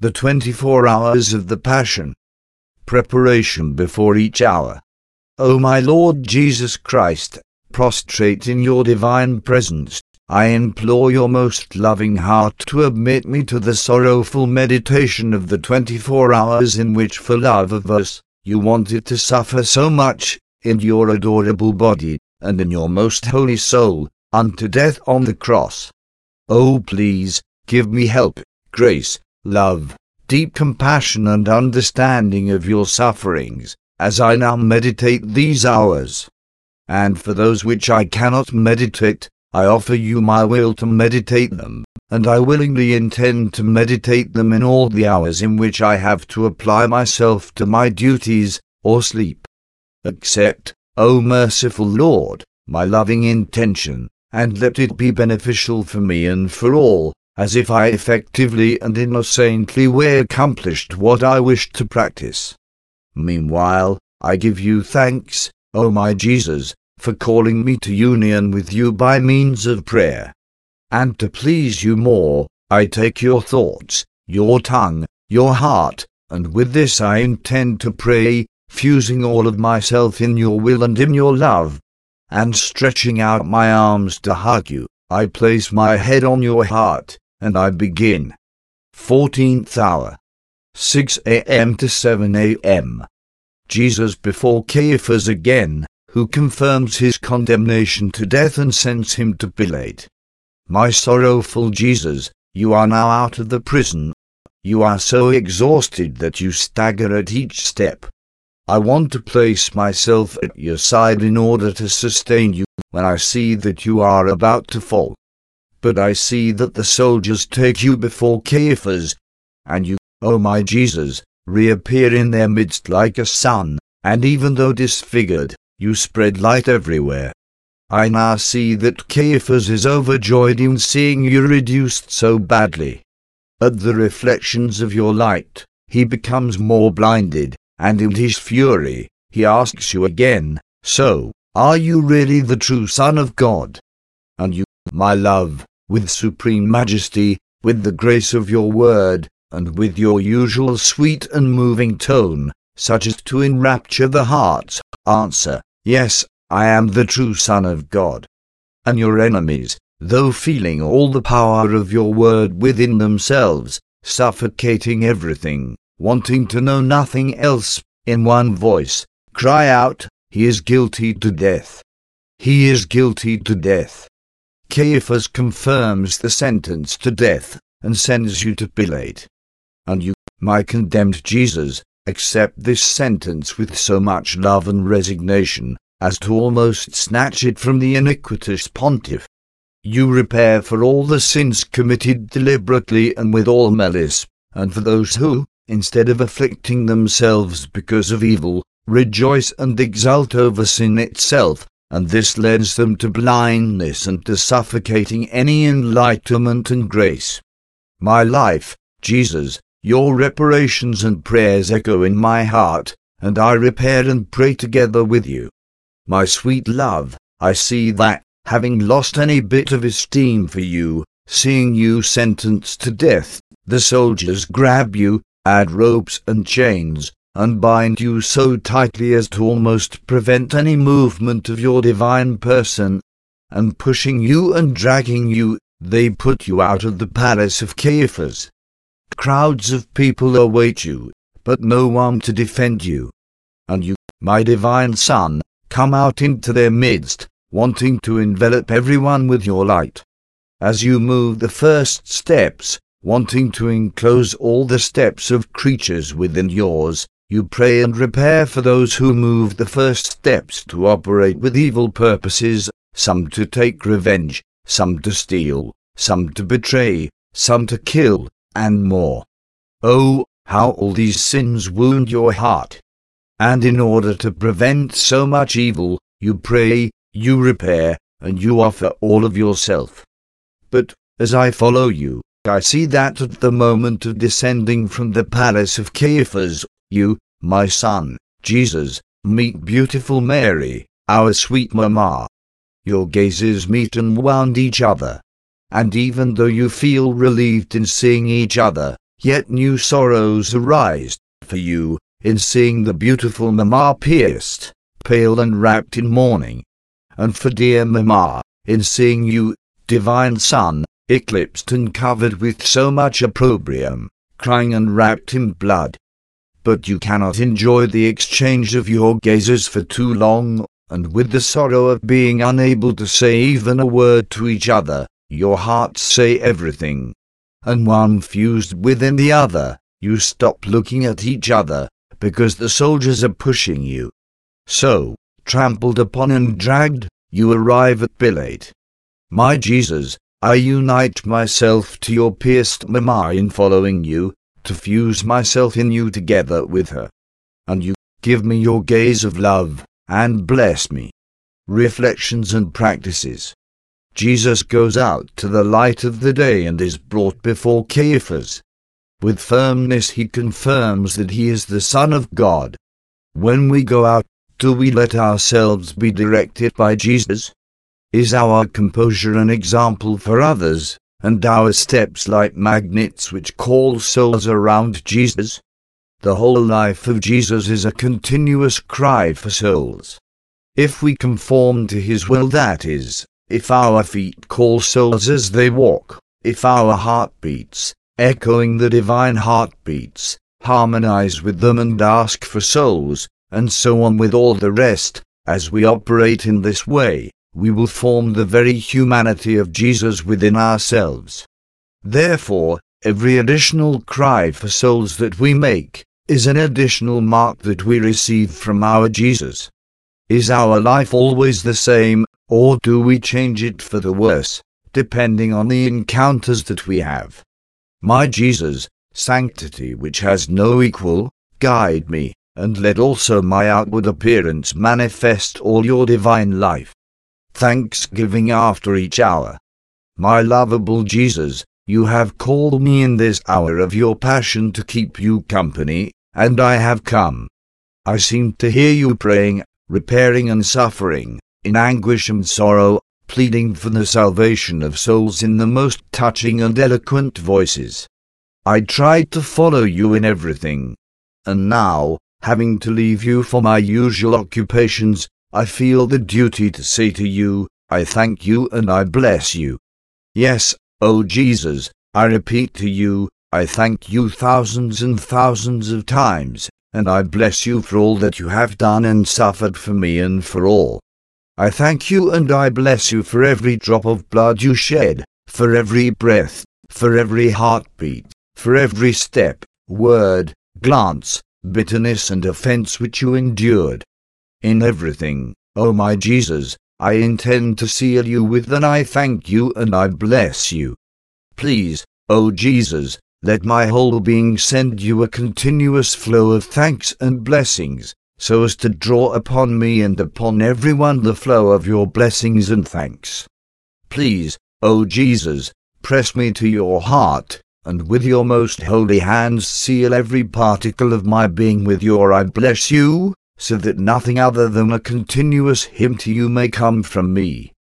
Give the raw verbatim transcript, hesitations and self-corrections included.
The twenty-four hours of the Passion. Preparation before each hour. O my Lord Jesus Christ, prostrate in your divine presence, I implore your most loving heart to admit me to the sorrowful meditation of the twenty-four hours in which, for love of us, you wanted to suffer so much, in your adorable body, and in your most holy soul, unto death on the cross. O please, give me help, grace, love, deep compassion and understanding of your sufferings, as I now meditate these hours. And for those which I cannot meditate, I offer you my will to meditate them, and I willingly intend to meditate them in all the hours in which I have to apply myself to my duties, or sleep. Accept, O merciful Lord, my loving intention, and let it be beneficial for me and for all, as if I effectively and in a saintly way accomplished what I wished to practice. Meanwhile, I give you thanks, O my Jesus, for calling me to union with you by means of prayer. And to please you more, I take your thoughts, your tongue, your heart, and with this I intend to pray, fusing all of myself in your will and in your love. And stretching out my arms to hug you, I place my head on your heart, and I begin. Fourteenth hour. six a m to seven a m Jesus before Caiaphas again, who confirms his condemnation to death and sends him to Pilate. My sorrowful Jesus, you are now out of the prison. You are so exhausted that you stagger at each step. I want to place myself at your side in order to sustain you when I see that you are about to fall. But I see that the soldiers take you before Caiaphas, and you, O my Jesus, reappear in their midst like a sun, and even though disfigured, you spread light everywhere. I now see that Caiaphas is overjoyed in seeing you reduced so badly. At the reflections of your light, he becomes more blinded, and in his fury, he asks you again, So, are you really the true Son of God? And you, my love, with supreme majesty, with the grace of your word, and with your usual sweet and moving tone, such as to enrapture the heart, answer, Yes, I am the true Son of God. And your enemies, though feeling all the power of your word within themselves, suffocating everything, wanting to know nothing else, in one voice, cry out, He is guilty to death. He is guilty to death. Caiaphas confirms the sentence to death, and sends you to Pilate. And you, my condemned Jesus, accept this sentence with so much love and resignation, as to almost snatch it from the iniquitous pontiff. You repair for all the sins committed deliberately and with all malice, and for those who, instead of afflicting themselves because of evil, rejoice and exult over sin itself, and this leads them to blindness and to suffocating any enlightenment and grace. My life, Jesus, your reparations and prayers echo in my heart, and I repair and pray together with you. My sweet love, I see that, having lost any bit of esteem for you, seeing you sentenced to death, the soldiers grab you, add ropes and chains, and bind you so tightly as to almost prevent any movement of your divine person, and pushing you and dragging you, they put you out of the palace of Caiaphas. Crowds of people await you, but no one to defend you. And you, my divine Son, come out into their midst, wanting to envelop everyone with your light. As you move the first steps, wanting to enclose all the steps of creatures within yours, you pray and repair for those who move the first steps to operate with evil purposes, some to take revenge, some to steal, some to betray, some to kill, and more. Oh, how all these sins wound your heart! And in order to prevent so much evil, you pray, you repair, and you offer all of yourself. But, as I follow you, I see that at the moment of descending from the palace of Caiaphas, you, my Son, Jesus, meet beautiful Mary, our sweet Mamma. Your gazes meet and wound each other. And even though you feel relieved in seeing each other, yet new sorrows arise for you in seeing the beautiful Mama pierced, pale and wrapped in mourning, and for dear Mama, in seeing you, divine Son, eclipsed and covered with so much opprobrium, crying and wrapped in blood. But you cannot enjoy the exchange of your gazes for too long, and with the sorrow of being unable to say even a word to each other, your hearts say everything. And one fused within the other, you stop looking at each other, because the soldiers are pushing you. So, trampled upon and dragged, you arrive at Pilate. My Jesus, I unite myself to your pierced Mama in following you, to fuse myself in you together with her. And you give me your gaze of love, and bless me. Reflections and practices. Jesus goes out to the light of the day and is brought before Caiaphas. With firmness he confirms that he is the Son of God. When we go out, do we let ourselves be directed by Jesus? Is our composure an example for others, and our steps like magnets which call souls around Jesus? The whole life of Jesus is a continuous cry for souls. If we conform to his will, that is, if our feet call souls as they walk, if our heartbeats, echoing the divine heartbeats, harmonize with them and ask for souls, and so on with all the rest, as we operate in this way, we will form the very humanity of Jesus within ourselves. Therefore, every additional cry for souls that we make is an additional mark that we receive from our Jesus. Is our life always the same, or do we change it for the worse, depending on the encounters that we have? My Jesus, sanctity which has no equal, guide me, and let also my outward appearance manifest all your divine life. Thanksgiving after each hour. My lovable Jesus, you have called me in this hour of your passion to keep you company, and I have come. I seem to hear you praying, repairing and suffering, in anguish and sorrow, pleading for the salvation of souls in the most touching and eloquent voices. I tried to follow you in everything, and now, having to leave you for my usual occupations, I feel the duty to say to you, I thank you and I bless you. Yes, O Jesus, I repeat to you, I thank you thousands and thousands of times, and I bless you for all that you have done and suffered for me and for all. I thank you and I bless you for every drop of blood you shed, for every breath, for every heartbeat, for every step, word, glance, bitterness and offense which you endured. In everything, O my Jesus, I intend to seal you with an I thank you and I bless you. Please, O Jesus, let my whole being send you a continuous flow of thanks and blessings, so as to draw upon me and upon everyone the flow of your blessings and thanks. Please, O Jesus, press me to your heart, and with your most holy hands seal every particle of my being with your I bless you, so that nothing other than a continuous hymn to you may come from me.